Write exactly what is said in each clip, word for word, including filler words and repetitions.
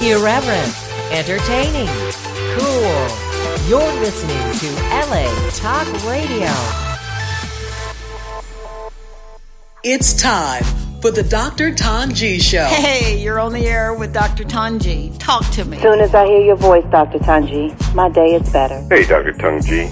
Irreverent, entertaining, cool. You're listening to L A Talk Radio. It's time for the Doctor Tanji Show. Hey, you're on the air with Doctor Tanji. Talk to me. As soon as I hear your voice, Doctor Tanji, my day is better. Hey, Doctor Tanji.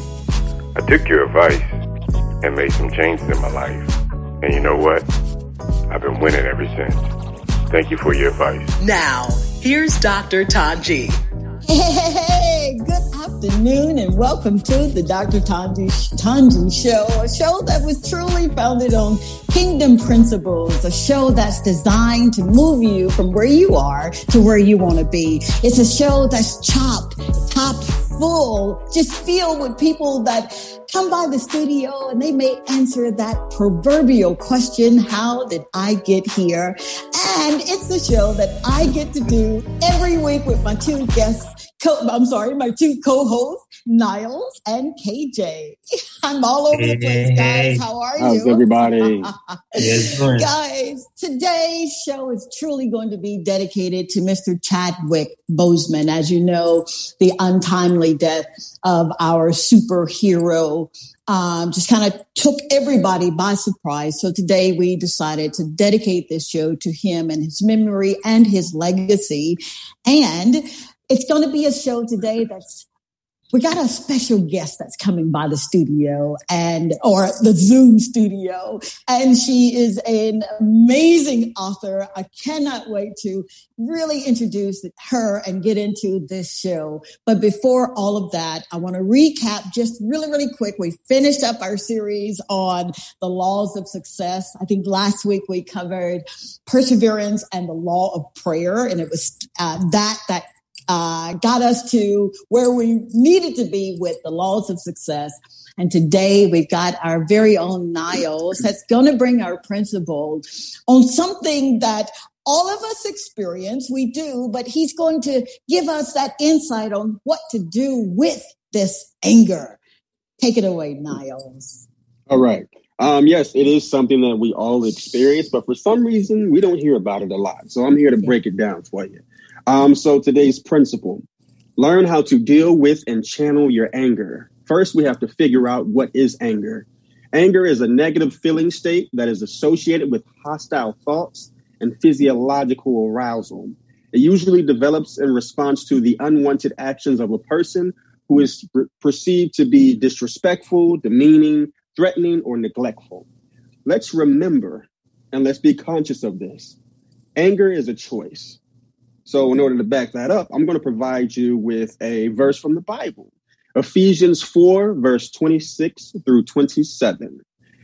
I took your advice and made some changes in my life. And you know what? I've been winning ever since. Thank you for your advice. Now, here's Doctor Tanji. Hey, hey, hey, good afternoon and welcome to the Doctor Tanji, Tanji Show, a show that was truly founded on kingdom principles, a show that's designed to move you from where you are to where you want to be. It's a show that's chopped, topped full, just filled with people that come by the studio and they may answer that proverbial question, how did I get here? And it's a show that I get to do every week with my two guests, co- I'm sorry, my two co-hosts, Niles and K J. I'm all over the place, guys. How are you? How's everybody? Yes, guys, today's show is truly going to be dedicated to Mister Chadwick Boseman. As you know, the untimely death of our superhero um, just kind of took everybody by surprise. So today we decided to dedicate this show to him and his memory and his legacy. And it's going to be a show today that's we got a special guest that's coming by the studio and or the Zoom studio, and she is an amazing author. I cannot wait to really introduce her and get into this show. But before all of that, I want to recap just really, really quick. We finished up our series on the laws of success. I think last week we covered perseverance and the law of prayer, and it was uh, that that Uh, got us to where we needed to be with the laws of success. And today we've got our very own Niles that's going to bring our principle on something that all of us experience. We do, but he's going to give us that insight on what to do with this anger. Take it away, Niles. All right. Um, yes, it is something that we all experience, but for some reason we don't hear about it a lot. So I'm here to break it down for you. Um, so today's principle, learn how to deal with and channel your anger. First, we have to figure out what is anger. Anger is a negative feeling state that is associated with hostile thoughts and physiological arousal. It usually develops in response to the unwanted actions of a person who is per- perceived to be disrespectful, demeaning, threatening, or neglectful. Let's remember, and let's be conscious of this. Anger is a choice. So in order to back that up, I'm going to provide you with a verse from the Bible. Ephesians four, verse twenty-six through twenty-seven.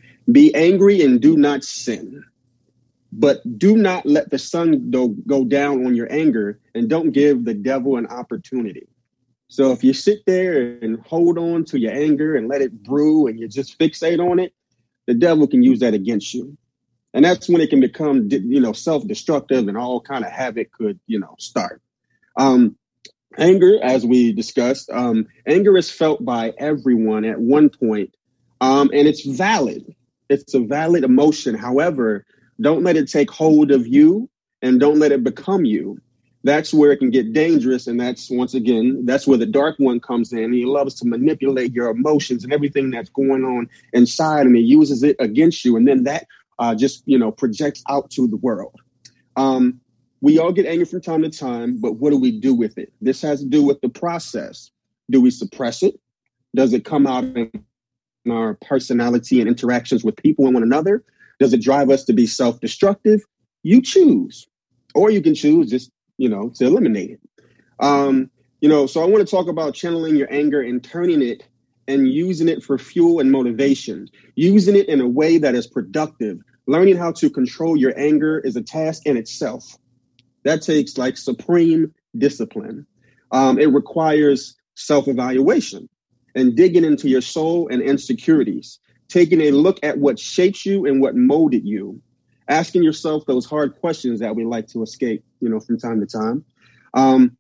Be angry and do not sin, but do not let the sun go, go down on your anger, and don't give the devil an opportunity. So if you sit there and hold on to your anger and let it brew and you just fixate on it, the devil can use that against you. And that's when it can become, you know, self-destructive and all kind of havoc could, you know, start. Um, anger, as we discussed, um, anger is felt by everyone at one point, um, and it's valid. It's a valid emotion. However, don't let it take hold of you and don't let it become you. That's where it can get dangerous. And that's, once again, that's where the dark one comes in. He loves to manipulate your emotions and everything that's going on inside, and he uses it against you. And then that Uh, just, you know, projects out to the world. Um, we all get angry from time to time, but what do we do with it? This has to do with the process. Do we suppress it? Does it come out in our personality and interactions with people and one another? Does it drive us to be self-destructive? You choose. Or you can choose just, you know, to eliminate it. Um, you know, so I want to talk about channeling your anger and turning it and using it for fuel and motivation, using it in a way that is productive. Learning how to control your anger is a task in itself. That takes like supreme discipline. Um, it requires self-evaluation and digging into your soul and insecurities, taking a look at what shapes you and what molded you, asking yourself those hard questions that we like to escape, you know, from time to time. Um,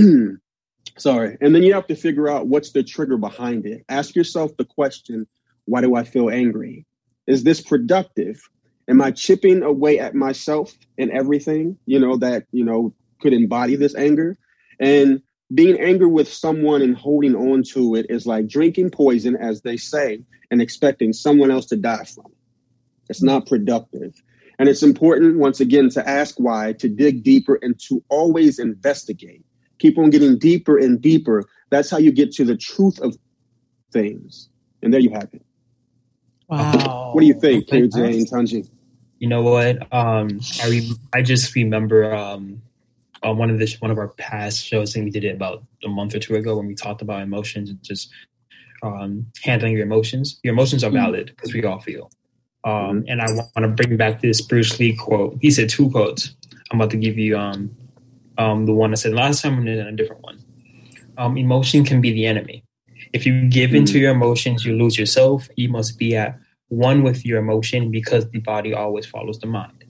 Sorry. And then you have to figure out what's the trigger behind it. Ask yourself the question, why do I feel angry? Is this productive? Am I chipping away at myself and everything, you know, that, you know, could embody this anger? And being angry with someone and holding on to it is like drinking poison, as they say, and expecting someone else to die from it. It's not productive. And it's important, once again, to ask why, to dig deeper, and to always investigate. Keep on getting deeper and deeper. That's how you get to the truth of things. And there you have it. Wow. What do you think, K J and Tanji? You know what? Um, I re- I just remember um, on one of the one of our past shows, I think we did it about a month or two ago, when we talked about emotions and just um, handling your emotions. Your emotions are valid because we all feel. Um, mm-hmm. And I want to bring back this Bruce Lee quote. He said two quotes. I'm about to give you um, um, the one I said last time and then a different one. Um, emotion can be the enemy. If you give mm-hmm. into your emotions, you lose yourself. You must be at one with your emotion, because the body always follows the mind.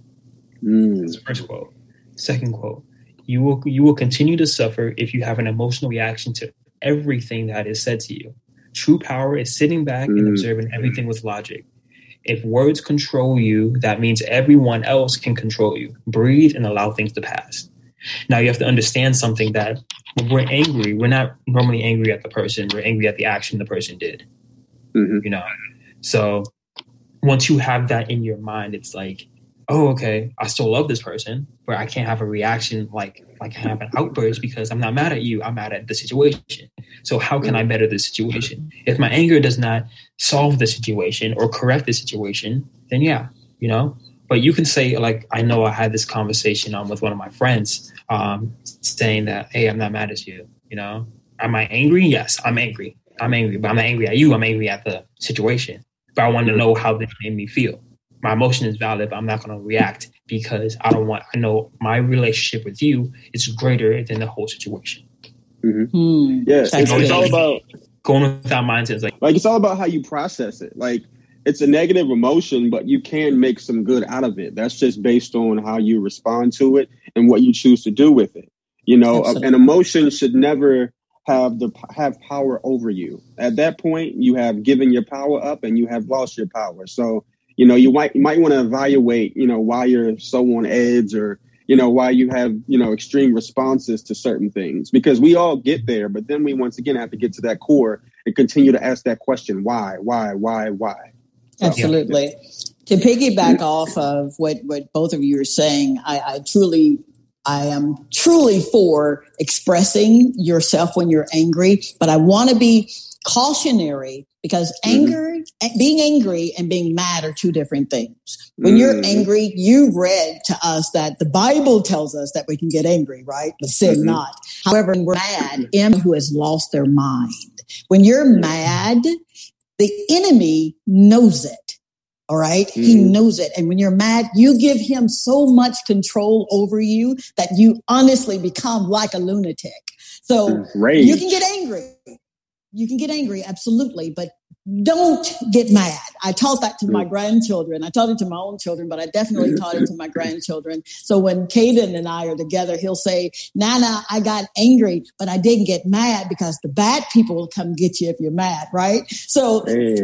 Mm. That's the first quote. Second quote. You will you will continue to suffer if you have an emotional reaction to everything that is said to you. True power is sitting back mm. and observing everything with logic. If words control you, that means everyone else can control you. Breathe and allow things to pass. Now you have to understand something, that when we're angry, we're not normally angry at the person. We're angry at the action the person did. Mm-hmm. You know? So once you have that in your mind, it's like, oh, okay, I still love this person, but I can't have a reaction like like I have an outburst because I'm not mad at you. I'm mad at the situation. So how can I better the situation? If my anger does not solve the situation or correct the situation, then yeah, you know. But you can say, like, I know I had this conversation um, with one of my friends um, saying that, hey, I'm not mad at you. You know, am I angry? Yes, I'm angry. I'm angry, but I'm not angry at you. I'm angry at the situation. But I want to know how this made me feel. My emotion is valid, but I'm not going to react because I don't want, I know my relationship with you is greater than the whole situation. Mm-hmm. Mm, yeah, it's, it's all about going with that mindset. Like, like, it's all about how you process it. Like, it's a negative emotion, but you can make some good out of it. That's just based on how you respond to it and what you choose to do with it. You know, a, an emotion should never have the have power over you. At that point, you have given your power up and you have lost your power. So, you know, you might you might want to evaluate, you know, why you're so on edge, or, you know, why you have, you know, extreme responses to certain things, because we all get there. But then we once again have to get to that core and continue to ask that question. Why, why, why, why? So, absolutely. Yeah. To piggyback off of what, what both of you are saying, I, I truly I am truly for expressing yourself when you're angry, but I want to be cautionary, because anger, mm-hmm. being angry and being mad are two different things. When mm-hmm. you're angry, you read to us that the Bible tells us that we can get angry, right? But sin mm-hmm. not. However, when we're mad, anyone who has lost their mind. When you're mad, the enemy knows it. All right. Mm. He knows it. And when you're mad, you give him so much control over you that you honestly become like a lunatic. So Rage. You can get angry. You can get angry. Absolutely. But don't get mad. I taught that to mm. my grandchildren. I taught it to my own children, but I definitely taught it to my grandchildren. So when Caden and I are together, he'll say, Nana, I got angry, but I didn't get mad, because the bad people will come get you if you're mad. Right. So hey.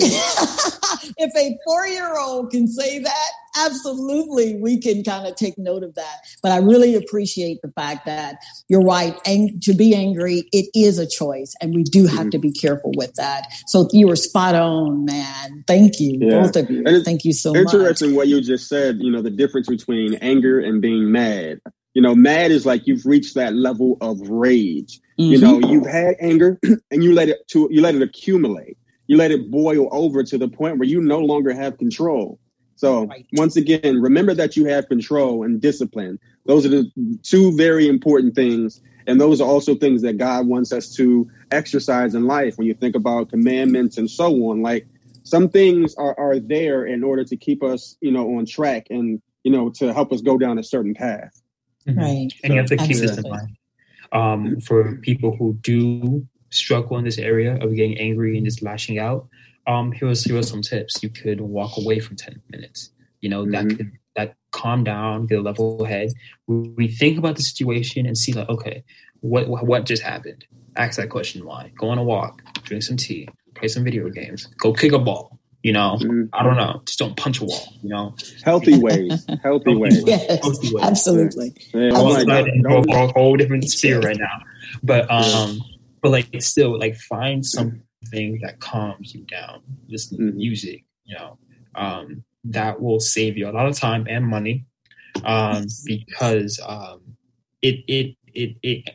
If a four-year-old can say that, absolutely, we can kind of take note of that. But I really appreciate the fact that you're right. Ang- to be angry, it is a choice, and we do have mm-hmm. to be careful with that. So you were spot on, man. Thank you, yeah. both of you. Thank you so interesting much. Interesting what you just said, you know, the difference between anger and being mad. You know, mad is like you've reached that level of rage. Mm-hmm. You know, you've had anger and you let it to you let it accumulate. You let it boil over to the point where you no longer have control. So right. once again, remember that you have control and discipline. Those are the two very important things. And those are also things that God wants us to exercise in life. When you think about commandments and so on, like some things are, are there in order to keep us, you know, on track and, you know, to help us go down a certain path. Mm-hmm. Right. And you have to keep Absolutely. This in mind. Um, for people who do struggle in this area of getting angry and just lashing out, um, here was, here was some tips. You could walk away for ten minutes. You know, mm-hmm. that could that calm down, get a level head. We, we think about the situation and see like, okay, what what just happened? Ask that question why. Go on a walk, drink some tea, play some video games, go kick a ball. You know, mm-hmm. I don't know. Just don't punch a wall, you know. Healthy ways. Healthy ways. Yes, Healthy ways. Absolutely. Yeah. Go outside and go for a whole different sphere right now. But um, but like still, like find something that calms you down. Listen to Mm-hmm. music, you know, um, that will save you a lot of time and money, um, because um, it it it it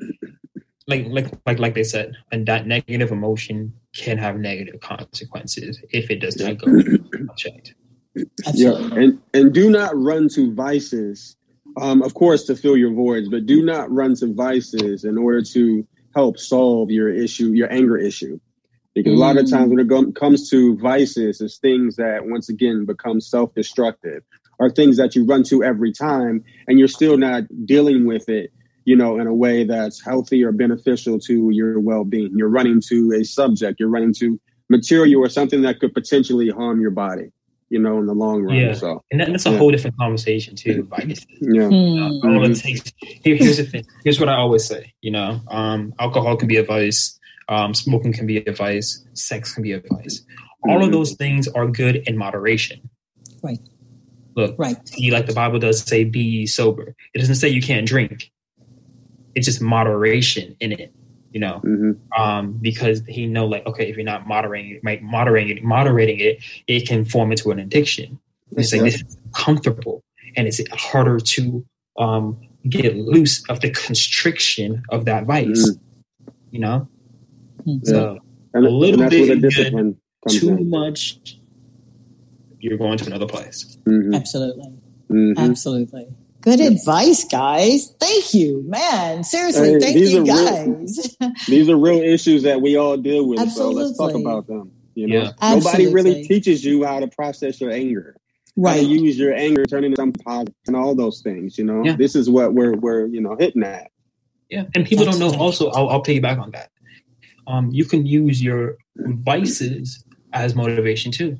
like like like like they said, and that negative emotion can have negative consequences if it does not go unchecked. Yeah, and and do not run to vices. Um, of course, to fill your voids, but do not run to vices in order to help solve your issue, your anger issue. Because mm. a lot of times when it go- comes to vices, it's things that once again become self-destructive, or things that you run to every time, and you're still not dealing with it, you know, in a way that's healthy or beneficial to your well-being. You're running to a subject, you're running to material or something that could potentially harm your body, you know, in the long run. Yeah, so, and that, that's a yeah. whole different conversation too. Vices. Yeah. Uh, all it takes. Here, here's the thing. Here's what I always say. You know, um, alcohol can be a vice. Um, smoking can be a vice. Sex can be a vice. All mm-hmm. of those things are good in moderation. Right. Look, right. See, like the Bible does say, be sober. It doesn't say you can't drink. It's just moderation in it. You know, mm-hmm. um, because he know, like, okay, if you're not moderating it, like moderating it, moderating it, it can form into an addiction. It's like this is comfortable, and it's harder to um, get loose of the constriction of that vice. Mm-hmm. You know, mm-hmm. so and, a little and bit good, too in. much, you're going to another place. Mm-hmm. Absolutely, mm-hmm. absolutely. Good advice, guys. Thank you, man. Seriously, hey, thank you, guys. Real, these are real issues that we all deal with. Absolutely. So let's talk about them. You know, yeah. Nobody really teaches you how to process your anger, right? How to use your anger, turn it into something positive, and all those things. You know, yeah. This is what we're we're you know hitting at. Yeah, and people That's don't know. Also, I'll, I'll piggyback on that. Um, you can use your vices as motivation too.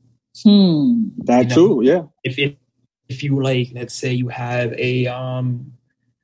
Hmm. That you know, too. Yeah. If it. If you like, let's say you have a um,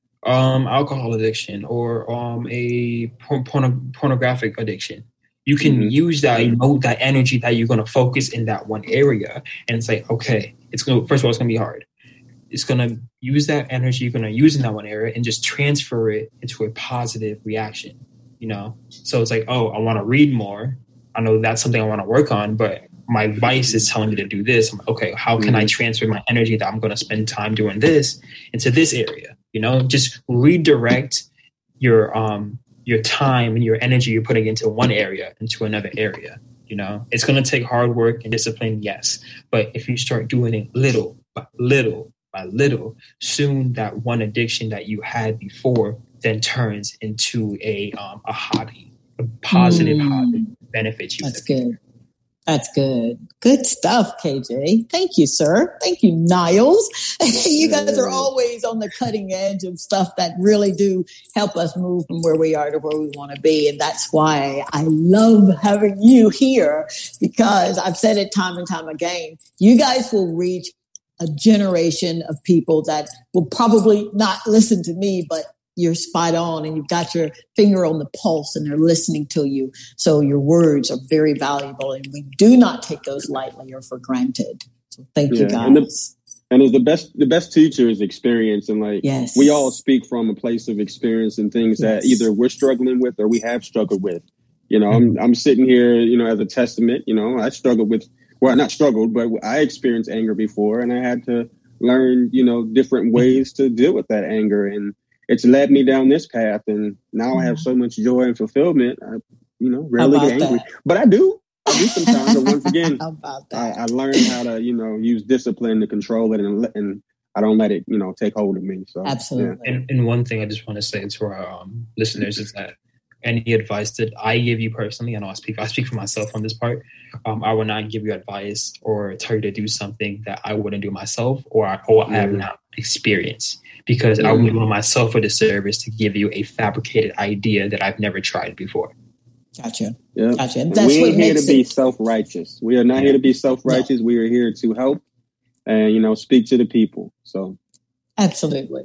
um, alcohol addiction or um, a porn- pornographic addiction, you can mm-hmm. use that emote, that energy that you're going to focus in that one area, and say, okay, it's going. First of all, it's going to be hard. It's going to use that energy you're going to use in that one area and just transfer it into a positive reaction. You know, so it's like, oh, I want to read more. I know that's something I want to work on, but my vice is telling me to do this. I'm like, okay, how can I transfer my energy that I'm going to spend time doing this into this area? You know, just redirect your um your time and your energy you're putting into one area into another area. You know, it's going to take hard work and discipline, yes, but if you start doing it little by little by little, soon that one addiction that you had before then turns into a um a hobby, a positive mm. hobby benefits you. That's good. That's good. Good stuff, K J. Thank you, sir. Thank you, Niles. You guys are always on the cutting edge of stuff that really do help us move from where we are to where we want to be. And that's why I love having you here, because I've said it time and time again, you guys will reach a generation of people that will probably not listen to me, but you're spot on and you've got your finger on the pulse and they're listening to you. So your words are very valuable and we do not take those lightly or for granted. So thank yeah. you guys. And, the, and it's the best, the best teacher is experience. And like, yes. we all speak from a place of experience and things yes. that either we're struggling with or we have struggled with. You know, mm-hmm. I'm, I'm sitting here, you know, as a testament, you know, I struggled with, well, not struggled, but I experienced anger before and I had to learn, you know, different ways to deal with that anger. And it's led me down this path, and now mm-hmm. I have so much joy and fulfillment. I, you know, rarely get angry, that? but I do. I do sometimes. But once again, I, I learned how to, you know, use discipline to control it, and, and I don't let it, you know, take hold of me. So absolutely. Yeah. And, and one thing I just want to say to our um, listeners is that any advice that I give you personally, I know I speak, I speak for myself on this part. Um, I will not give you advice or tell you to do something that I wouldn't do myself, or I, or mm. I have not experienced. Because mm. I would do myself a disservice to give you a fabricated idea that I've never tried before. Gotcha. Yeah. Gotcha. And That's we what ain't here to it. be self-righteous. We are not yeah. here to be self-righteous. No. We are here to help and, you know, speak to the people. So. Absolutely.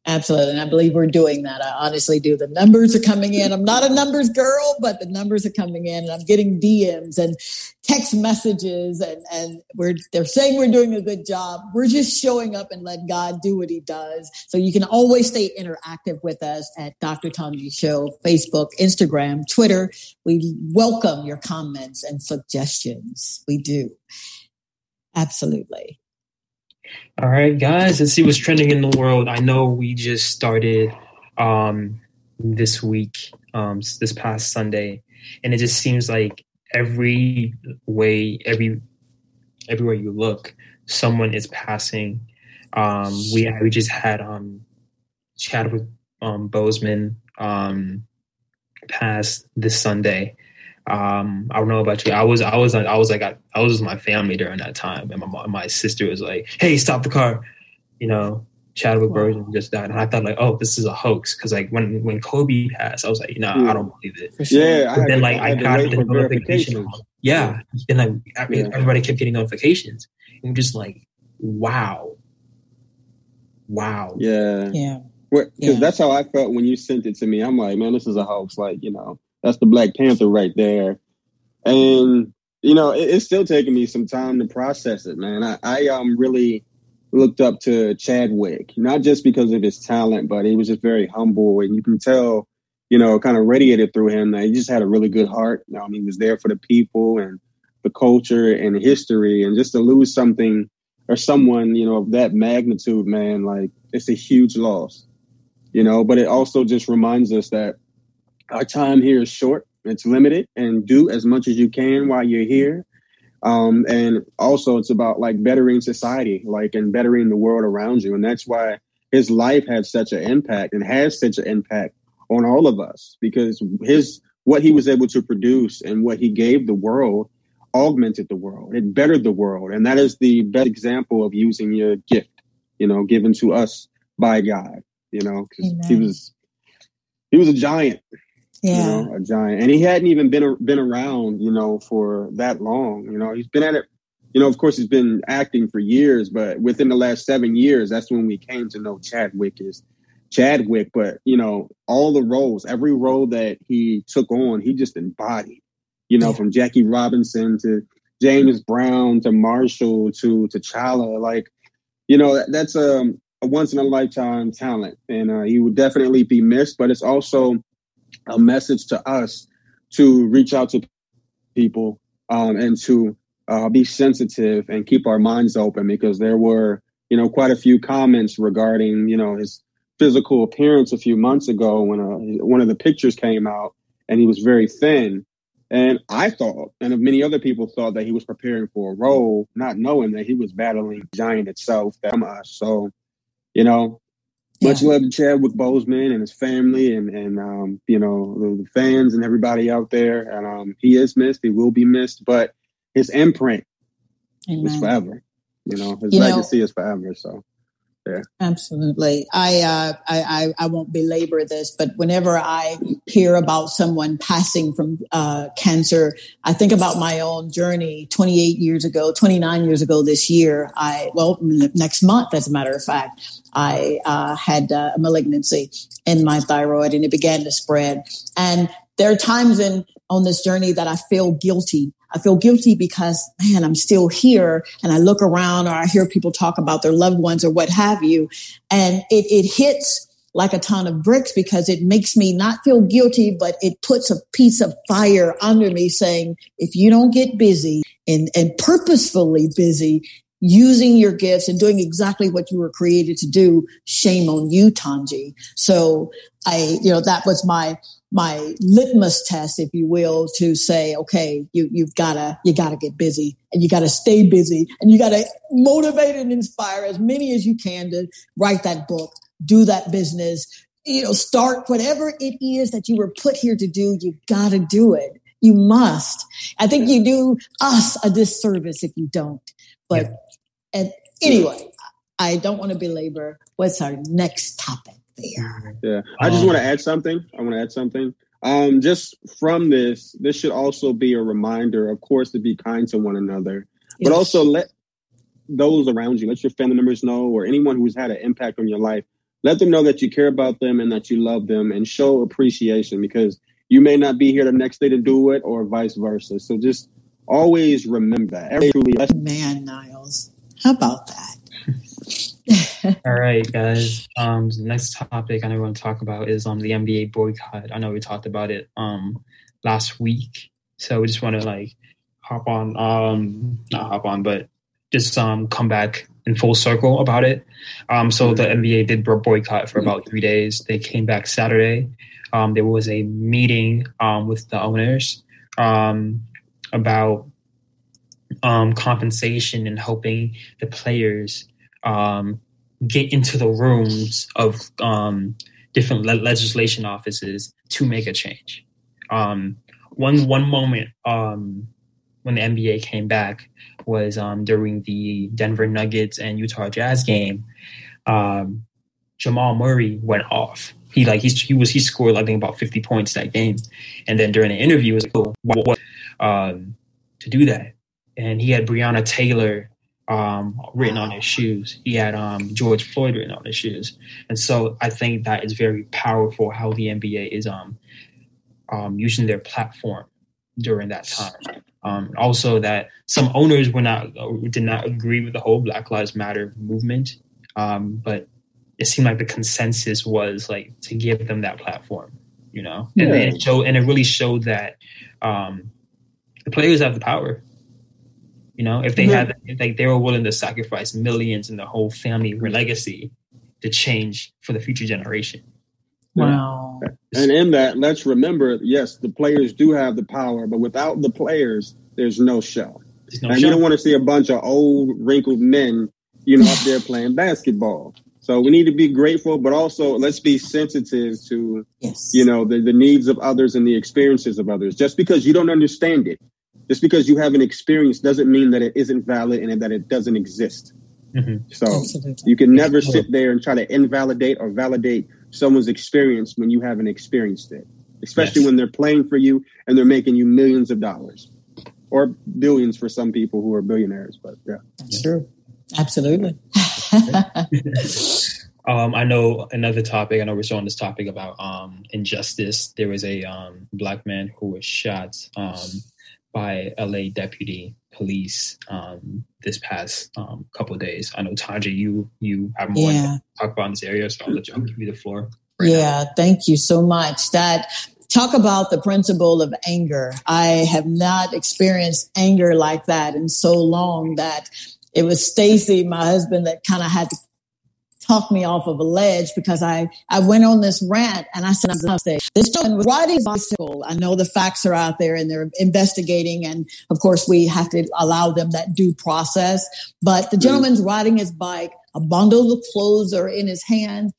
Absolutely. And I believe we're doing that. I honestly do. The numbers are coming in. I'm not a numbers girl, but the numbers are coming in and I'm getting D Ms and text messages and, and we're, they're saying we're doing a good job. We're just showing up and let God do what he does. So you can always stay interactive with us at Doctor Tanji Show, Facebook, Instagram, Twitter. We welcome your comments and suggestions. We do. Absolutely. All right, guys, let's see what's trending in the world. I know we just started um, this week, um, this past Sunday, and it just seems like every way, every everywhere you look, someone is passing. Um, we we just had um, Chadwick um, Boseman um, pass this Sunday. Um, I don't know about you. I was, I was, I was like, I, I was with my family during that time, and my mom, my sister was like, "Hey, stop the car!" You know, Chadwick wow. Boseman just died, and I thought like, "Oh, this is a hoax." Because like when when Kobe passed, I was like, "Nah, yeah. I don't believe it." Sure. Yeah, but then like I, I got the notification. Yeah, and like yeah. everybody kept getting notifications, and just like, wow, wow, yeah, yeah, because yeah. that's how I felt when you sent it to me. I'm like, man, this is a hoax. Like, you know. That's the Black Panther right there. And, you know, it, it's still taking me some time to process it, man. I, I um really looked up to Chadwick, not just because of his talent, but he was just very humble. And you can tell, you know, kind of radiated through him that he just had a really good heart. Um, he was there for the people and the culture and history. And just to lose something or someone, you know, of that magnitude, man, like it's a huge loss, you know, but it also just reminds us that our time here is short, it's limited, and do as much as you can while you're here. Um, and also it's about like bettering society, like and bettering the world around you. And that's why his life had such an impact and has such an impact on all of us, because his what he was able to produce and what he gave the world augmented the world. It bettered the world. And that is the best example of using your gift, you know, given to us by God, you know, because he was he was a giant. Yeah, you know, a giant. And he hadn't even been been around, you know, for that long. You know, he's been at it, you know, of course, he's been acting for years, but within the last seven years, that's when we came to know Chadwick is Chadwick. But, you know, all the roles, every role that he took on, he just embodied, you know, yeah. from Jackie Robinson to James Brown to Marshall to T'Challa. Like, you know, that's a, a once in a lifetime talent. And uh, he would definitely be missed. But it's also a message to us to reach out to people um, and to uh, be sensitive and keep our minds open, because there were, you know, quite a few comments regarding, you know, his physical appearance a few months ago when uh, one of the pictures came out and he was very thin. And I thought, and many other people thought, that he was preparing for a role, not knowing that he was battling giant itself. So, you know, much yeah. love to Chadwick Boseman and his family and, and um, you know, the, the fans and everybody out there. And um, he is missed. He will be missed. But his imprint Amen. is forever. You know, his you legacy know, is forever. So, yeah. Absolutely. I, uh, I, I, I won't belabor this, but whenever I hear about someone passing from uh, cancer, I think about my own journey twenty-eight years ago, twenty-nine years ago this year. I, well, next month, as a matter of fact, I uh, had uh, a malignancy in my thyroid and it began to spread. And there are times in on this journey that I feel guilty. I feel guilty because, man, I'm still here, and I look around or I hear people talk about their loved ones or what have you. And it, it hits like a ton of bricks, because it makes me not feel guilty, but it puts a piece of fire under me saying, if you don't get busy and, and purposefully busy, using your gifts and doing exactly what you were created to do, shame on you, Tanji. So I, you know, that was my, my litmus test, if you will, to say, okay, you, you've gotta, you gotta get busy, and you gotta stay busy, and you gotta motivate and inspire as many as you can to write that book, do that business, you know, start whatever it is that you were put here to do. You gotta do it. You must. I think you do us a disservice if you don't. But yeah. and anyway, I don't want to belabor. What's our next topic there? Yeah, I just um, want to add something. I want to add something. Um, just from this, this should also be a reminder, of course, to be kind to one another, yes. but also let those around you, let your family members know, or anyone who's had an impact on your life, Let them know that you care about them and that you love them, and show appreciation, because you may not be here the next day to do it, or vice versa. So just always remember that. Every Man, Niles, how about that? All right, guys. Um, the next topic I want to talk about is um the N B A boycott. I know we talked about it um last week, so we just want to like hop on, um, not hop on, but just um come back in full circle about it. Um, so the N B A did boycott for about three days. They came back Saturday. Um, there was a meeting um with the owners um about um compensation and helping the players um. get into the rooms of um, different le- legislation offices to make a change. Um, one one moment um, when the N B A came back was um, during the Denver Nuggets and Utah Jazz game. Um, Jamal Murray went off. He like he's, he was he scored I think about fifty points that game, and then during the interview, it was like, oh, what, what, um, to do that, and he had Breonna Taylor Um, written on his shoes. He had um, George Floyd written on his shoes. And so I think that is very powerful how the N B A is um, um, using their platform during that time. Um, also that some owners were not did not agree with the whole Black Lives Matter movement, um, but it seemed like the consensus was like to give them that platform, you know? And, yeah. and, it, showed, and it really showed that um, the players have the power. You know, if they mm-hmm. had, like, they were willing to sacrifice millions and the whole family legacy to change for the future generation. Wow. And in that, let's remember, yes, the players do have the power, but without the players, there's no show. There's no and show. You don't want to see a bunch of old, wrinkled men, you know, up there playing basketball. So we need to be grateful, but also let's be sensitive to, yes. you know, the, the needs of others and the experiences of others. Just because you don't understand it, just because you haven't experienced doesn't mean that it isn't valid and that it doesn't exist. Mm-hmm. So Absolutely. You can never sit there and try to invalidate or validate someone's experience when you haven't experienced it, especially yes. when they're playing for you and they're making you millions of dollars or billions for some people who are billionaires. But yeah, that's true. Absolutely. um, I know another topic. I know we're still on this topic about um, injustice. There was a um, black man who was shot um, by L A deputy police um, this past um, couple of days. I know, Tanja, you you have more yeah. to talk about in this area, so I'll let you I'll give you the floor. Right yeah, now. Thank you so much. That talk about the principle of anger. I have not experienced anger like that in so long that it was Stacy, my husband, that kind of had to talk me off of a ledge because I, I went on this rant and I said, this gentleman was riding a bicycle. I know the facts are out there and they're investigating. And of course, we have to allow them that due process. But the gentleman's riding his bike, a bundle of clothes are in his hand.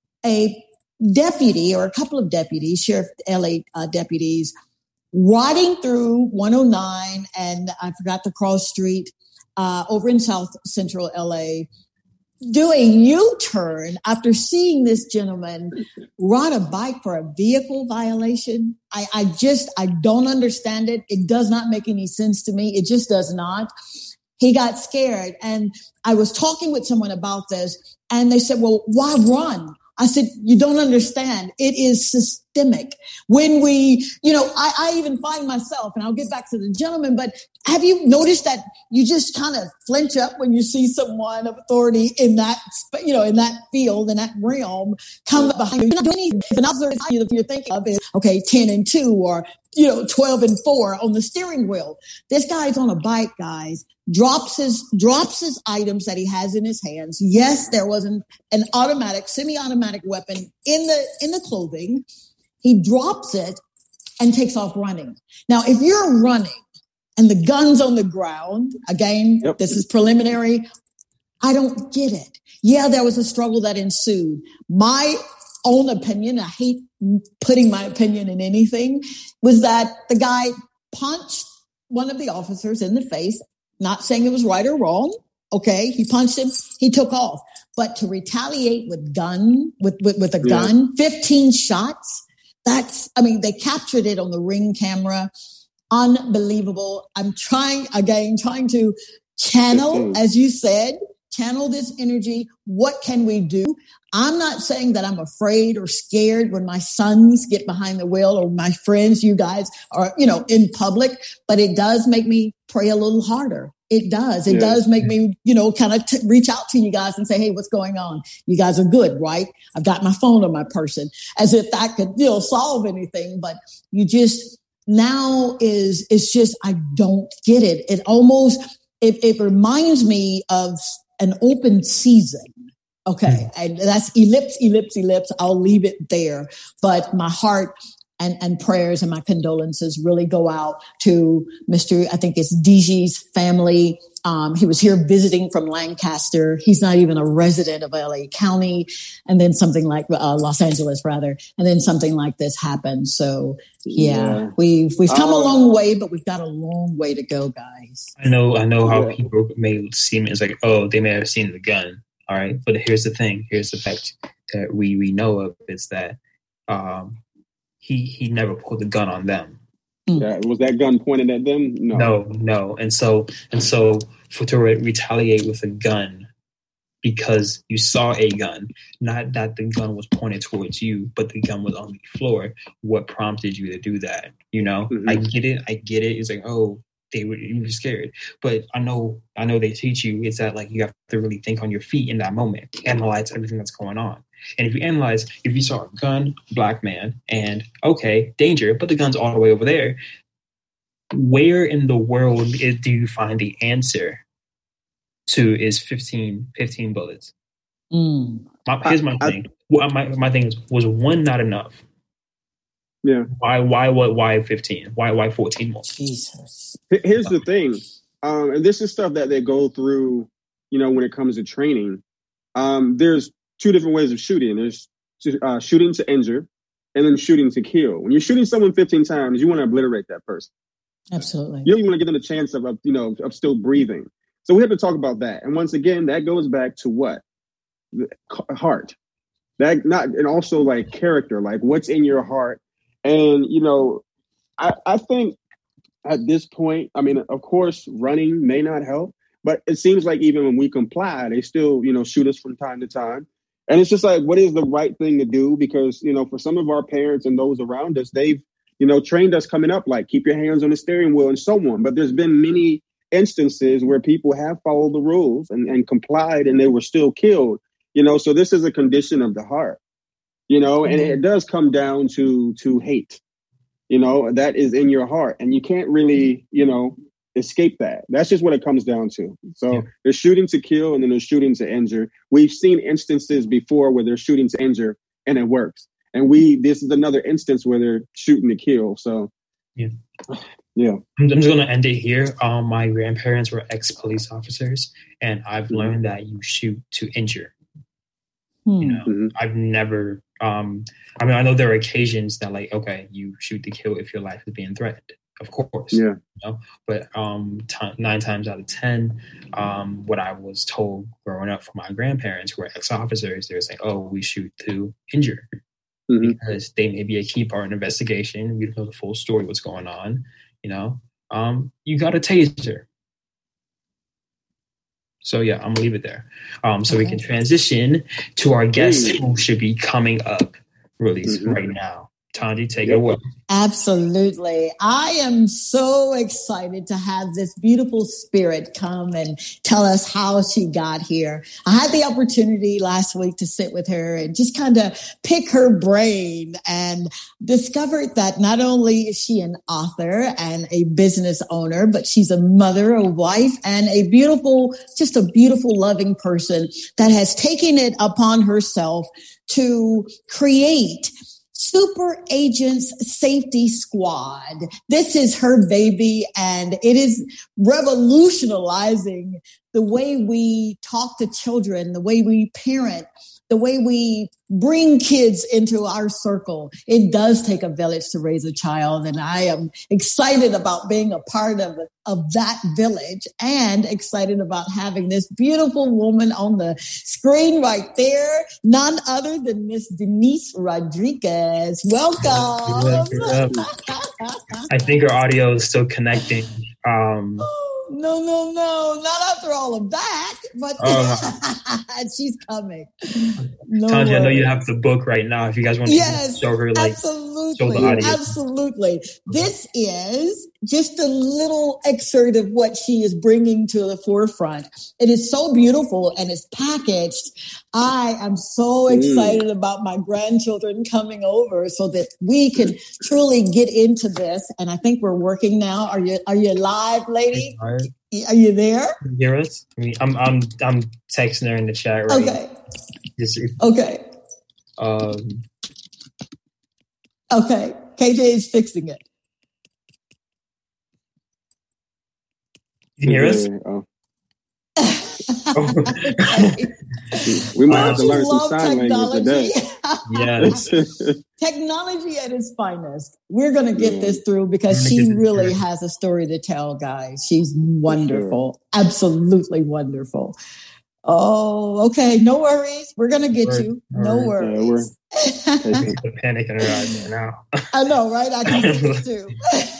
A deputy or a couple of deputies, Sheriff L A uh, deputies, riding through one oh nine and I forgot the cross street uh, over in South Central L A, do a U-turn after seeing this gentleman ride a bike for a vehicle violation. I, I just, I don't understand it. It does not make any sense to me. It just does not. He got scared. And I was talking with someone about this and they said, well, why run? I said, you don't understand. It is systemic. When we, you know, I, I even find myself, and I'll get back to the gentleman, but have you noticed that you just kind of flinch up when you see someone of authority in that, you know, in that field, in that realm, come behind you? You're not doing anything. If another you're thinking of is, okay, ten and two or, you know, twelve and four on the steering wheel. This guy's on a bike, guys. Drops his drops his items that he has in his hands. Yes, there was an, an automatic, semi-automatic weapon in the in the clothing. He drops it and takes off running. Now, if you're running and the gun's on the ground, again, yep. This is preliminary. I don't get it. Yeah, there was a struggle that ensued. My own opinion, I hate putting my opinion in anything, was that the guy punched one of the officers in the face. Not saying it was right or wrong. Okay. He punched him. He took off. But to retaliate with gun, with, with, with a gun, yeah. fifteen shots. That's, I mean, they captured it on the Ring camera. Unbelievable. I'm trying again, trying to channel, as you said, channel this energy. What can we do? I'm not saying that I'm afraid or scared when my sons get behind the wheel or my friends, you guys are, you know, in public, but it does make me pray a little harder. It does. It yeah. does make me, you know, kind of t- reach out to you guys and say, hey, what's going on? You guys are good, right? I've got my phone on my person, as if that could, you know, solve anything. But you just, now is, it's just, I don't get it. It almost, it, it reminds me of an open season. Okay. And that's ellipse, ellipse, ellipse. I'll leave it there. But my heart and, and prayers and my condolences really go out to Mister I think it's D G's family. Um, he was here visiting from Lancaster. He's not even a resident of L A County. And then something like, uh, Los Angeles rather. And then something like this happened. So yeah, yeah. we've, we've come um, a long way, but we've got a long way to go, guys. I know, I know how yeah. people may seem it's like, oh, they may have seen the gun. All right. But here's the thing. Here's the fact that we, we know of is that, um, he, he never pulled the gun on them. Yeah, was that gun pointed at them? No, no, no. And so, and so for to re- retaliate with a gun because you saw a gun, not that the gun was pointed towards you, but the gun was on the floor. What prompted you to do that? You know, mm-hmm. I get it. I get it. It's like, oh, they were, you were scared. But I know, I know they teach you it's that like you have to really think on your feet in that moment, analyze everything that's going on. And if you analyze, if you saw a gun, black man, and okay, danger, but the gun's all the way over there, where in the world is, do you find the answer to is fifteen, fifteen bullets? Mm. My, here's my I, thing. I, well, my, my thing is, was one not enough? Yeah. Why, why, what, why fifteen? Why, why fourteen more? Jesus. Here's the thing. Um, and this is stuff that they go through, you know, when it comes to training. Um, there's two different ways of shooting. There's uh, shooting to injure and then shooting to kill. When you're shooting someone fifteen times, you want to obliterate that person. Absolutely. You don't even want to give them a chance of, of, you know, of still breathing. So we have to talk about that. And once again, that goes back to what? The heart. That not, and also like character, like what's in your heart. And, you know, I, I think at this point, I mean, of course, running may not help, but it seems like even when we comply, they still, you know, shoot us from time to time. And it's just like, what is the right thing to do? Because, you know, for some of our parents and those around us, they've, you know, trained us coming up, like keep your hands on the steering wheel and so on. But there's been many instances where people have followed the rules and, and complied and they were still killed, you know, so this is a condition of the heart, you know, and it does come down to to hate, you know, that is in your heart and you can't really, you know, escape that. That's just what it comes down to. So yeah. There's shooting to kill and then there's shooting to injure. We've seen instances before where they're shooting to injure and it works. And we, this is another instance where they're shooting to kill. So, yeah. Yeah. I'm just going to end it here. Um, my grandparents were ex-police officers, and I've mm-hmm. learned that you shoot to injure. Hmm. You know, mm-hmm. I've never, um, I mean, I know there are occasions that like, okay, you shoot to kill if your life is being threatened. Of course. Yeah. You know? But um, t- nine times out of ten, um, what I was told growing up from my grandparents who were ex-officers, they were saying, oh, we shoot to injure. Mm-hmm. Because they may be a key part in an investigation. We don't know the full story, what's going on. You know, um, you got a taser. So, yeah, I'm going to leave it there. Um, so okay. We can transition to our guest Ooh. who should be coming up really mm-hmm. right now. Tanji, take yep. it away. Absolutely. I am so excited to have this beautiful spirit come and tell us how she got here. I had the opportunity last week to sit with her and just kind of pick her brain and discovered that not only is she an author and a business owner, but she's a mother, a wife, and a beautiful, just a beautiful, loving person that has taken it upon herself to create Super Agents Safety Squad. This is her baby, and it is revolutionizing the way we talk to children, the way we parent, the way we bring kids into our circle. It does take a village to raise a child, and I am excited about being a part of of that village and excited about having this beautiful woman on the screen right there, none other than Miss Denise Rodriguez. Welcome. I think our audio is still connecting. Um, no, no, no, not after all of that. but Oh. she's coming. No Tanji, I know you worries. have the book right now. If you guys want to Yes, show her, like, absolutely, show the audience. absolutely. This is just a little excerpt of what she is bringing to the forefront. It is so beautiful and it's packaged. I am so excited mm. about my grandchildren coming over so that we can truly get into this. And I think we're working now. Are you are you live, lady? Right. Are you there? Can you hear us? I mean, I'm I'm I'm texting her in the chat right Okay. now. Just, okay. Um. Okay. K J is fixing it. You can hear us? Oh. Okay. We might have to Don't learn you some love sign language technology? today. Yes. Technology at its finest. We're going to get Yeah. this through because We're gonna she get this really through. has a story to tell, guys. She's wonderful. Absolutely wonderful. Oh, okay. No worries. We're going to get Word. you. No Word. worries. Yeah, The panic in her eyes right now. I know, right? I can see it too.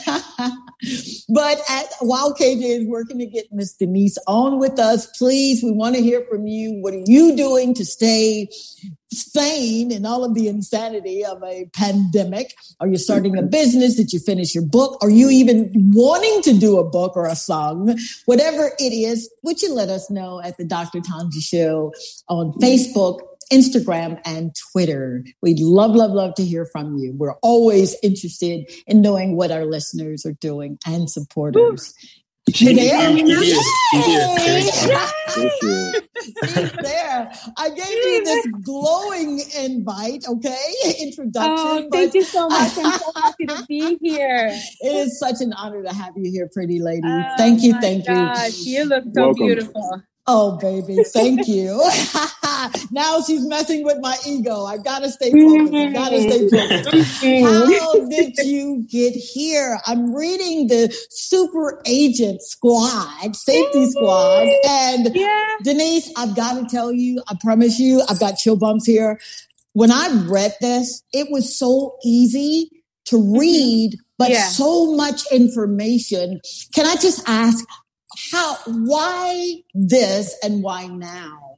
But at, while K J is working to get Miss Denise on with us, please, we want to hear from you. What are you doing to stay sane in all of the insanity of a pandemic? Are you starting a business? Did you finish your book? Are you even wanting to do a book or a song? Whatever it is, would you let us know at the Doctor Tanji Show on Facebook, Instagram, and Twitter. We'd love, love, love to hear from you. We're always interested in knowing what our listeners are doing and supporters. You there? She is. She Yay! is. Thank you. She's there. I gave you this glowing invite, okay? Introduction. Oh, but thank you so much. I'm so happy to be here. It is such an honor to have you here, pretty lady. Oh, thank you, my thank gosh, you. you look so Welcome. beautiful. Oh, baby, thank you. Now she's messing with my ego. I gotta stay focused. I gotta stay focused. How did you get here? I'm reading the Super Agent Squad, Safety Squad, and Yeah. Denise, I've got to tell you, I promise you, I've got chill bumps here. When I read this, it was so easy to read, but Yeah. so much information. Can I just ask, how, why this and why now?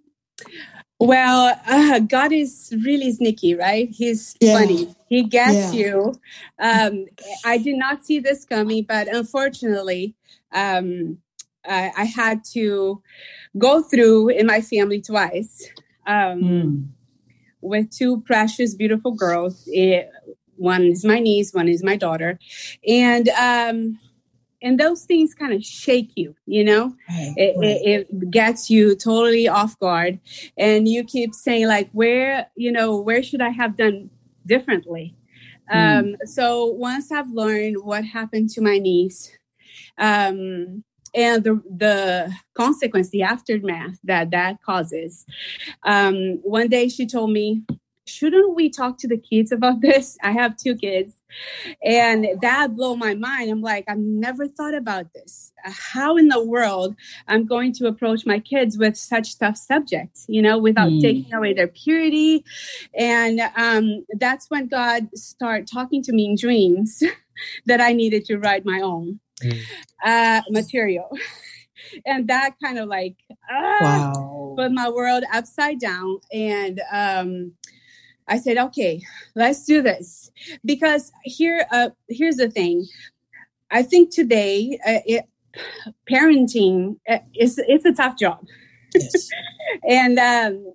Well, uh, God is really sneaky, right? He's Yeah. funny. He gets Yeah. you. Um, I did not see this coming, but unfortunately, um, I, I had to go through in my family twice um, Mm. with two precious, beautiful girls. It, one is my niece, one is my daughter. And um, and those things kind of shake you, you know? Right, It, right. it, it gets you totally off guard. And you keep saying, like, where, you know, where should I have done differently? Mm. Um, so once I've learned what happened to my niece, um, and the the consequence, the aftermath that that causes, um, one day she told me, shouldn't we talk to the kids about this? I have two kids. And that blew my mind. I'm like, I've never thought about this. How in the world I'm going to approach my kids with such tough subjects, you know, without Mm. taking away their purity. And um, that's when God started talking to me in dreams that I needed to write my own Mm. uh, material. And that kind of like, ah, Wow. put my world upside down. And um, I said, okay, let's do this. Because here, uh, here's the thing. I think today, uh, it, parenting uh, is it's a tough job. Yes. And um,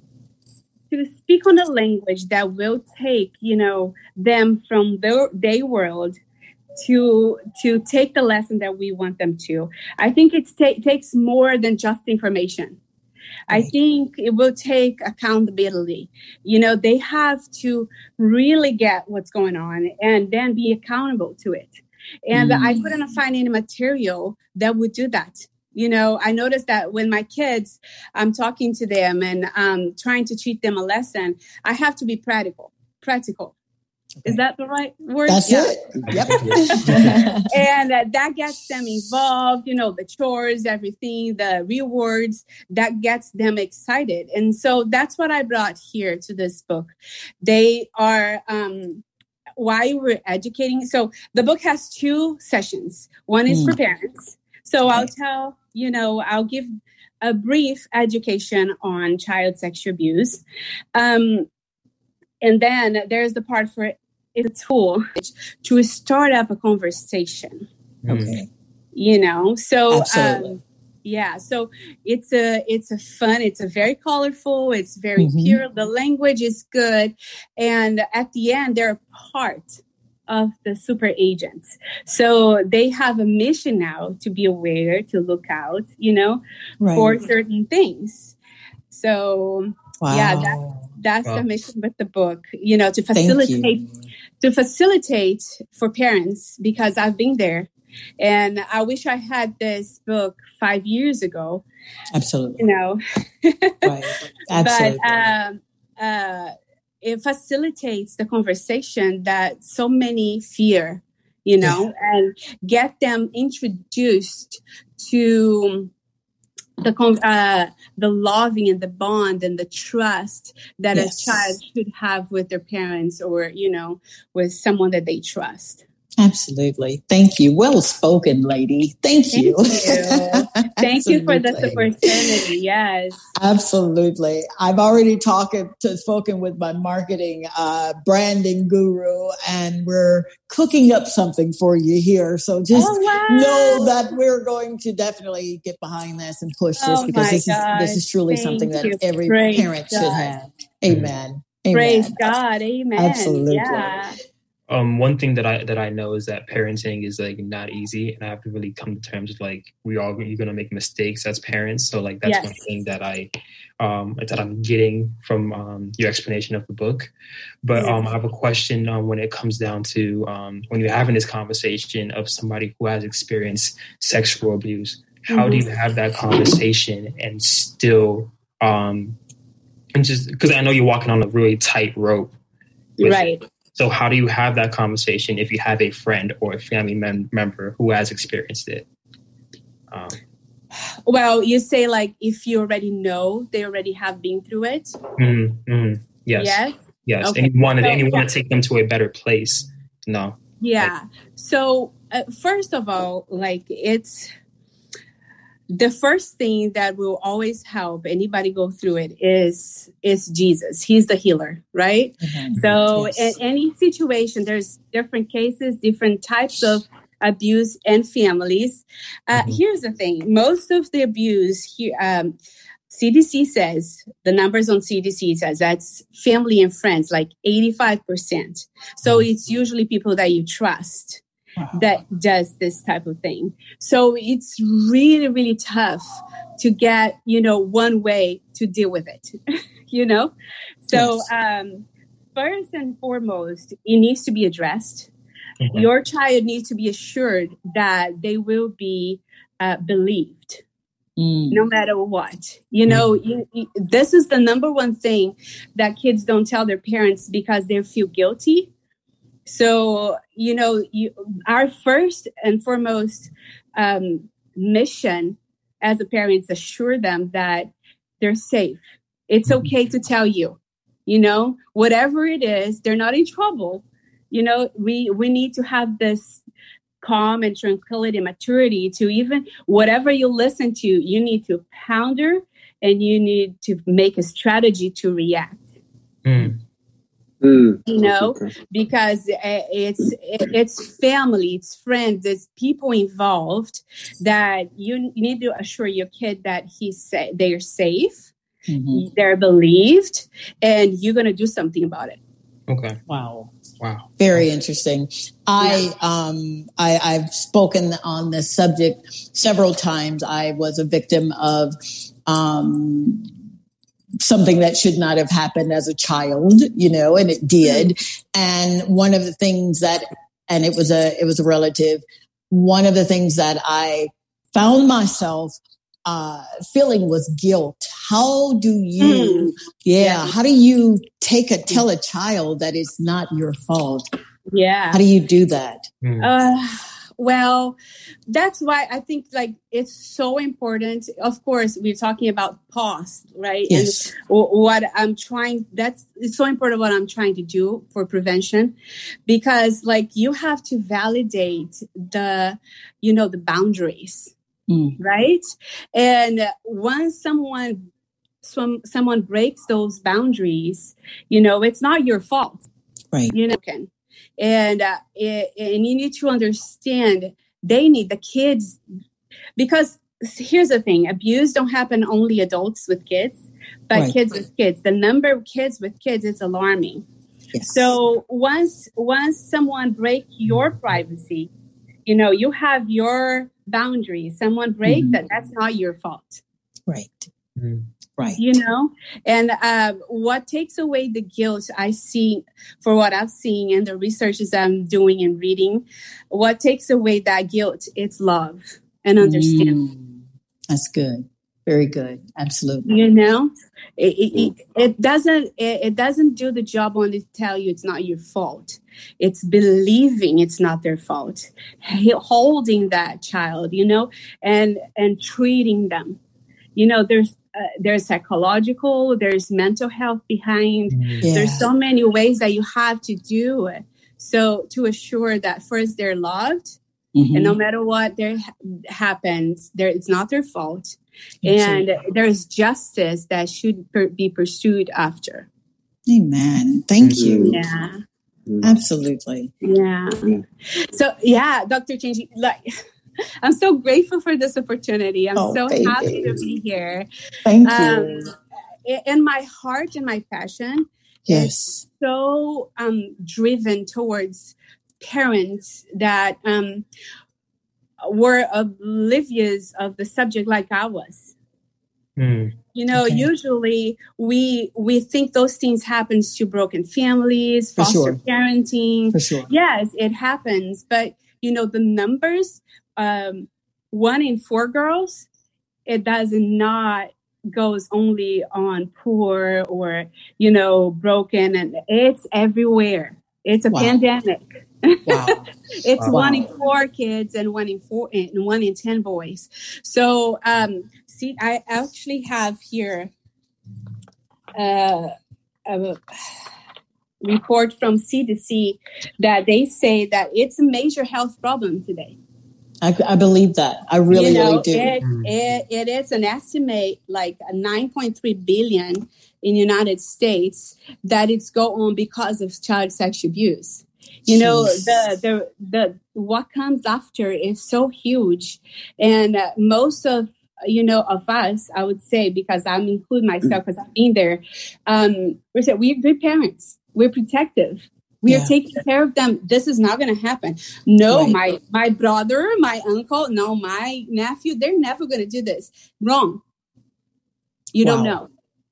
to speak on a language that will take, you know, them from their, their world to to take the lesson that we want them to. I think it ta- takes more than just information. I think it will take accountability. You know, they have to really get what's going on and then be accountable to it. And Mm. I couldn't find any material that would do that. You know, I noticed that when my kids, I'm talking to them and um, trying to teach them a lesson, I have to be practical. Practical. Is that the right word? That's Yeah. it. Yep. And uh, that gets them involved, you know, the chores, everything, the rewards, that gets them excited. And so that's what I brought here to this book. They are, um, why we're educating. So the book has two sessions. One is Mm. for parents. So I'll tell, you know, I'll give a brief education on child sexual abuse. Um, and then there's the part for it's a tool to start up a conversation. Okay. You know, so Absolutely. um, yeah, so it's a it's a fun, it's a very colorful, it's very Mhm. pure. The language is good, and at the end, they're part of the super agents. So they have a mission now to be aware, to look out, you know, Right. for certain things. So Wow. yeah, that, that's Wow. the mission with the book, you know, to Thank facilitate you. to facilitate for parents, because I've been there. And I wish I had this book five years ago, Absolutely. you know. Right. Absolutely. But um, uh, it facilitates the conversation that so many fear, you know, and get them introduced to the con- uh, the loving and the bond and the trust that Yes. a child should have with their parents, or, you know, with someone that they trust. Absolutely. Thank you. Well spoken, lady. Thank you. Thank you. Thank you for this Absolutely. opportunity. Yes. Absolutely. I've already talked to, spoken with my marketing uh, branding guru, and we're cooking up something for you here. So just Oh, wow. know that we're going to definitely get behind this and push this, Oh, because my this is this gosh. is truly Thank something that you. every Praise parent should God. have. Amen. Praise Amen. God. Amen. Absolutely. Yeah. Um, one thing that I that I know is that parenting is like not easy, and I have to really come to terms with like we all you're gonna make mistakes as parents. So like that's Yes. one thing that I um that I'm getting from um, your explanation of the book. But Yeah. um, I have a question um, when it comes down to um, when you're having this conversation of somebody who has experienced sexual abuse. How do you have that conversation and still um and just because I know you're walking on a really tight rope, with Right. it. So how do you have that conversation if you have a friend or a family mem- member who has experienced it? Um, Well, you say like if you already know, they already have been through it. mm, mm, yes, Yes. yes. Okay. And you want to, So, and you want yeah. to take them to a better place. No. Yeah. So uh, first of all, like it's the first thing that will always help anybody go through it is is Jesus. He's the healer, right? Mhm. So Yes. in any situation, there's different cases, different types of abuse and families. Uh, Mhm. Here's the thing: most of the abuse here. Um, C D C says, the numbers on C D C says that's family and friends, like eighty-five percent. So it's usually people that you trust that does this type of thing. So it's really, really tough to get, you know, one way to deal with it, you know? So um, first and foremost, it needs to be addressed. Okay. Your child needs to be assured that they will be uh, believed. Mm. No matter what, you know, you, you, this is the number one thing that kids don't tell their parents because they feel guilty. So, you know, you, our first and foremost um, mission as a parent is assure them that they're safe. It's okay to tell you, you know, whatever it is, they're not in trouble. You know, we, we need to have this calm and tranquility and maturity to even whatever you listen to, you need to ponder and you need to make a strategy to react. Mm. Mm. You know, Okay. because it's it's family, it's friends, it's people involved that you need to assure your kid that he's sa- they're safe, Mhm. they're believed, and you're going to do something about it. Okay. Wow. Wow. Very interesting. I um I, I've spoken on this subject several times. I was a victim of um something that should not have happened as a child, you know, and it did. And one of the things that, and it was a it was a relative, one of the things that I found myself uh feeling was guilt. How do you, Mm. yeah, Yeah. how do you take a tell a child that it's not your fault? Yeah. How do you do that? Mm. Uh, well, that's why I think like it's so important. Of course, we're talking about past, right? Yes. And w- what I'm trying, that's, it's so important what I'm trying to do for prevention, because like you have to validate the, you know, the boundaries. Mm. right? And once someone some someone breaks those boundaries, you know, it's not your fault, right? You know, and uh, it, and you need to understand they need the kids, because here's the thing: abuse don't happen only adults with kids, but right. kids with kids. The number of kids with kids is alarming. Yes. So once once someone break your privacy, you know, you have your boundaries. Someone break mm-hmm. that, that's not your fault. Right. Mm-hmm. Right. You know, and uh, what takes away the guilt I see for what I've seen and the researches I'm doing and reading, what takes away that guilt, it's love and understanding. Mm, that's good. Very good. Absolutely. You know, it, it, it doesn't it, it doesn't do the job only to tell you it's not your fault. It's believing it's not their fault, holding that child, you know, and and treating them. You know, there's uh, there's psychological, there's mental health behind. Yeah. There's so many ways that you have to do it. So to assure that first they're loved, mm-hmm. and no matter what there happens, there it's not their fault. And Absolutely. There's justice that should per- be pursued after. Amen. Thank you. Yeah. Absolutely. Yeah. So, yeah, Doctor Chinji, like, I'm so grateful for this opportunity. I'm oh, so baby. happy to be here. Thank um, you. And my heart and my passion yes. is so um, driven towards parents that um, were oblivious of the subject like I was. Mm. You know, okay. usually we we think those things happens to broken families, For foster sure. parenting. For sure. Yes, it happens. But, you know, the numbers, um, one in four girls, it does not goes only on poor or, you know, broken. And it's everywhere. It's a wow. pandemic. Wow. It's wow. one in four kids and one in four and one in ten boys. So, um, see, I actually have here uh, a report from C D C that they say that it's a major health problem today. I, I believe that. I really, you know, really do. It, it, it is an estimate like nine point three billion in the United States that it's go on because of child sexual abuse. You know, the, the, the, what comes after is so huge. And uh, most of, you know, of us, I would say, because I'm including myself because I've been there, um, we're saying we're good parents. We're protective. We yeah. are taking care of them. This is not going to happen. No, right. my, my brother, my uncle, no, my nephew, they're never going to do this. Wrong. You wow. don't know.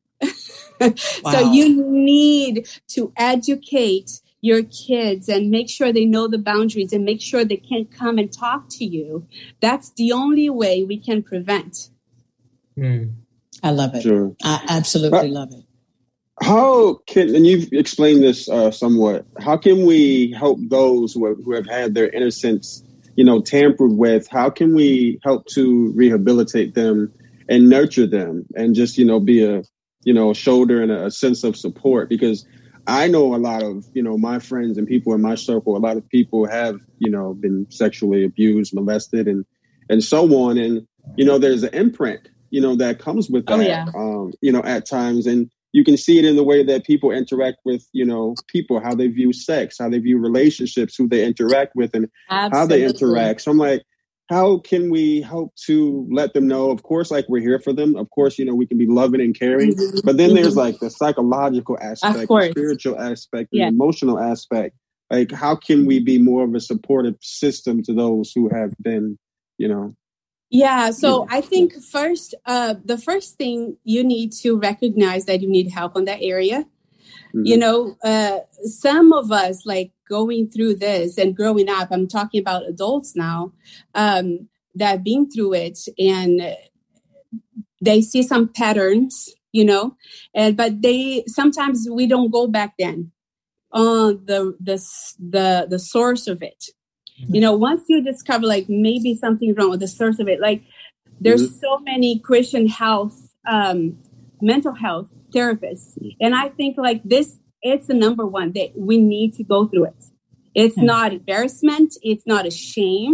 wow. So you need to educate your kids and make sure they know the boundaries and make sure they can come and talk to you. That's the only way we can prevent. Mm. I love it. Sure. I absolutely love it. How can, and you've explained this uh, somewhat, how can we help those who have, who have had their innocence, you know, tampered with? How can we help to rehabilitate them and nurture them and just, you know, be a, you know, a shoulder and a, a sense of support? Because I know a lot of, you know, my friends and people in my circle, a lot of people have, you know, been sexually abused, molested, and and so on. And, you know, there's an imprint, you know, that comes with that, oh, yeah. um, you know, at times. And you can see it in the way that people interact with, you know, people, how they view sex, how they view relationships, who they interact with, and Absolutely. how they interact. So I'm like, how can we help to let them know, of course, like we're here for them. Of course, you know, we can be loving and caring. Mm-hmm. But then mm-hmm. there's like the psychological aspect, the spiritual aspect, yeah. the emotional aspect. Like, how can we be more of a supportive system to those who have been, you know? Yeah. So I think first, uh, the first thing you need to recognize that you need help on that area. Mm-hmm. You know, uh, some of us like going through this and growing up, I'm talking about adults now, um, that have been through it and they see some patterns, you know, and, but they, sometimes we don't go back then on the, the, the, the source of it. You know, once you discover like maybe something wrong with the source of it, like there's mm-hmm. so many Christian health, um, mental health therapists. And I think like this, it's the number one that we need to go through it. It's mm-hmm. not embarrassment. It's not a shame.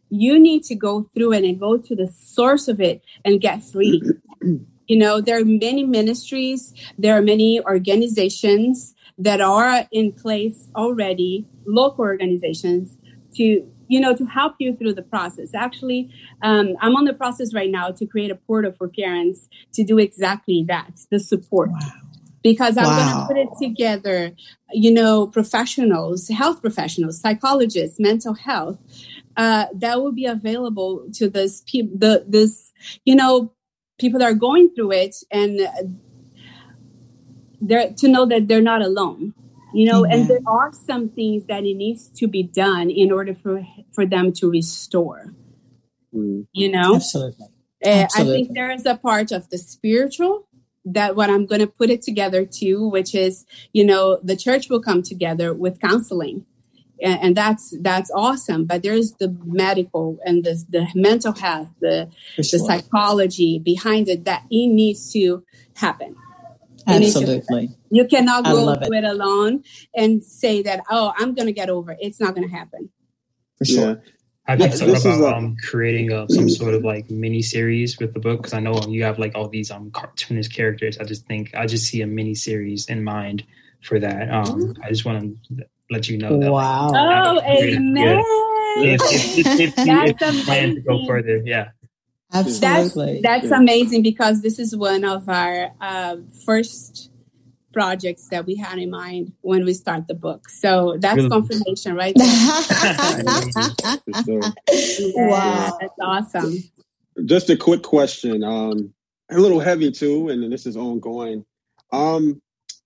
you need to go through it and go to the source of it and get free. You know, there are many ministries, there are many organizations that are in place already, local organizations, to, you know, to help you through the process. Actually, um, I'm on the process right now to create a portal for parents to do exactly that, the support. Wow. Because I'm wow. going to put it together, you know, professionals, health professionals, psychologists, mental health, uh, that will be available to this, pe- the, this, you know, people that are going through it, and they're to know that they're not alone, you know, mm-hmm. and there are some things that it needs to be done in order for, for them to restore, mm. you know, absolutely. Uh, absolutely. I think there is a part of the spiritual that what I'm going to put it together too, which is, you know, the church will come together with counseling. And that's that's awesome, but there's the medical and the the mental health, the sure. the psychology behind it that it needs to happen. Absolutely, to, you cannot go through it. it alone and say that, oh, I'm going to get over it. It's not going to happen. For sure. Yeah. Have you thought about um, creating a, some sort of like mini series with the book? Because I know you have like all these um cartoonish characters. I just think I just see a mini series in mind for that. Um, I just want to let you know that. Wow. Like, oh, amen. Yeah. If, if, if, if, that's if you plan to go further, yeah. Absolutely. That's, that's yeah. amazing, because this is one of our uh, first projects that we had in mind when we start the book. So that's really? confirmation, right? Wow. Yeah, that's awesome. Just a quick question. Um, a little heavy too, and this is ongoing. Um,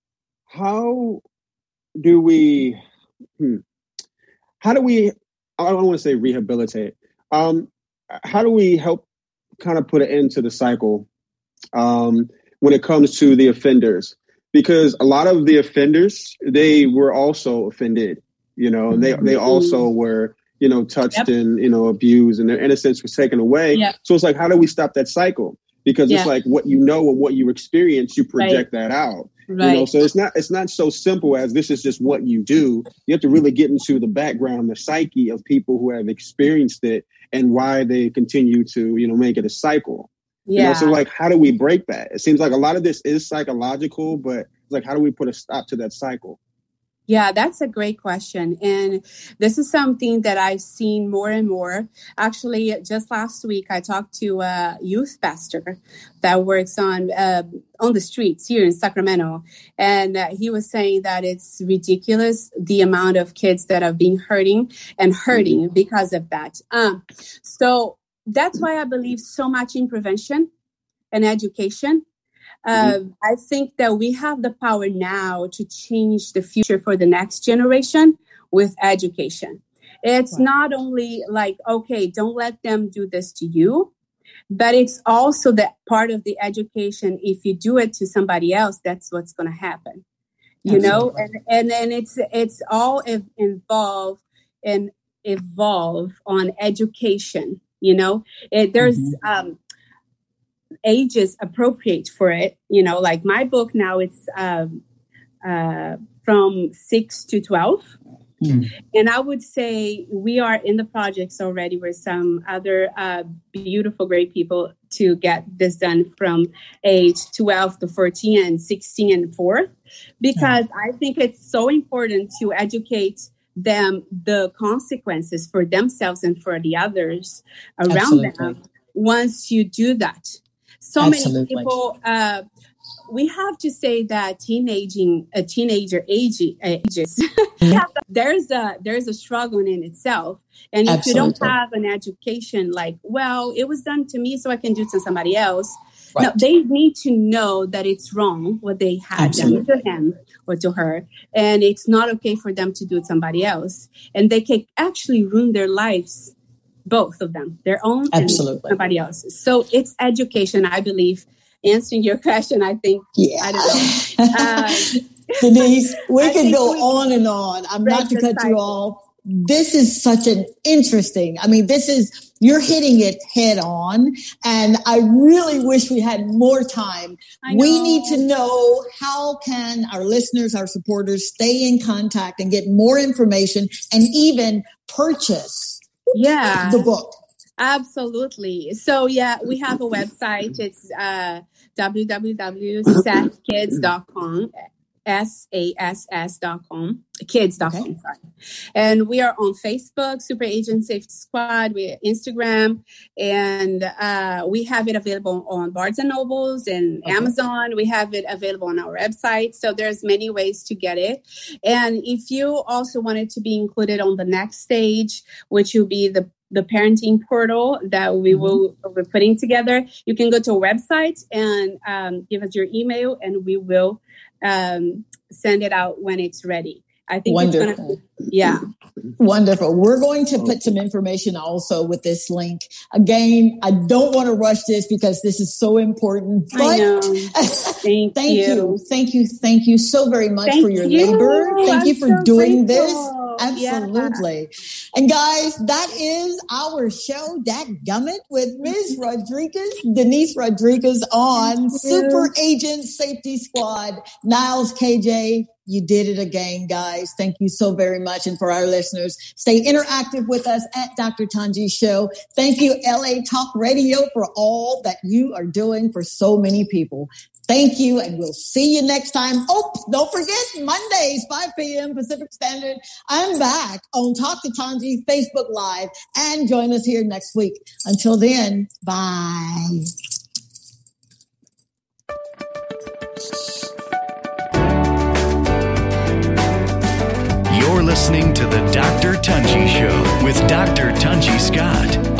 how do we... Hmm. How do we, I don't want to say rehabilitate. Um, how do we help kind of put an end to the cycle um, when it comes to the offenders? Because a lot of the offenders, they were also offended, you know, and they, they also were, you know, touched yep. and, you know, abused, and their innocence was taken away. Yep. So it's like, how do we stop that cycle? Because yeah. it's like what you know and what you experience, you project right. that out. Right. You know, so it's not it's not so simple as this is just what you do. You have to really get into the background, the psyche of people who have experienced it and why they continue to, you know, make it a cycle. Yeah. You know, so like, how do we break that? It seems like a lot of this is psychological, but it's like, how do we put a stop to that cycle? Yeah, that's a great question. And this is something that I've seen more and more. Actually, just last week, I talked to a youth pastor that works on uh, on the streets here in Sacramento. And uh, he was saying that it's ridiculous, the amount of kids that have been hurting and hurting because of that. Um, so that's why I believe so much in prevention and education. Uh, I think that we have the power now to change the future for the next generation with education. It's wow. not only like, okay, don't let them do this to you, but it's also that part of the education. If you do it to somebody else, that's what's going to happen, you Absolutely. know, and, and then it's, it's all ev- involved and evolve on education, you know, it, there's, mm-hmm. um, ages appropriate for it, you know, like my book now, it's um, uh, from six to twelve. Mm. And I would say we are in the projects already with some other uh, beautiful, great people to get this done from age twelve to fourteen and sixteen and forth, because yeah. I think it's so important to educate them the consequences for themselves and for the others around Absolutely. them once you do that. So Absolutely. many people, uh, we have to say that teenaging, a teenager age, ages, there's a there's a struggle in itself. And if Absolutely. you don't have an education like, well, it was done to me, so I can do it to somebody else. Right. No, they need to know that it's wrong what they had Absolutely. done to him or to her. And it's not okay for them to do it to somebody else. And they can actually ruin their lives. Both of them, their own Absolutely. and somebody else's. So it's education, I believe. Answering your question, I think. Yeah. I don't know. Uh, Denise, we can go we on and on. I'm not to cut cycle. you off. This is such an interesting, I mean, this is, you're hitting it head on. And I really wish we had more time. We need to know, how can our listeners, our supporters stay in contact and get more information and even purchase Yeah. The book. Absolutely. So yeah, we have a website. It's uh, w w w dot sass kids dot com. S A S S dot com, kids dot com, okay. Sorry. And we are on Facebook, Super Agent Safety Squad. We are Instagram, and uh, we have it available on Barnes and Nobles and okay. Amazon. We have it available on our website. So there's many ways to get it. And if you also want it to be included on the next stage, which will be the the parenting portal that we will be putting together, you can go to our website and um, give us your email, and we will um, send it out when it's ready. I think Wonderful. It's gonna, yeah. Wonderful. We're going to put some information also with this link. Again, I don't want to rush this because this is so important. But I know. Thank, thank you. you. Thank you. Thank you so very much thank for your you. labor. Thank I'm you for so doing grateful. this. Absolutely. Yeah. And guys, that is our show, Dadgummit, with Miz Rodriguez, Denise Rodriguez on Super Agent Safety Squad. Niles K J, you did it again, guys. Thank you so very much. And for our listeners, stay interactive with us at Doctor Tanji Show. Thank you, L A Talk Radio, for all that you are doing for so many people. Thank you, and we'll see you next time. Oh, don't forget, Mondays, five p.m. Pacific Standard. I'm back on Talk to Tanji Facebook Live, and join us here next week. Until then, bye. You're listening to the Doctor Tunji Show with Doctor Tunji Scott.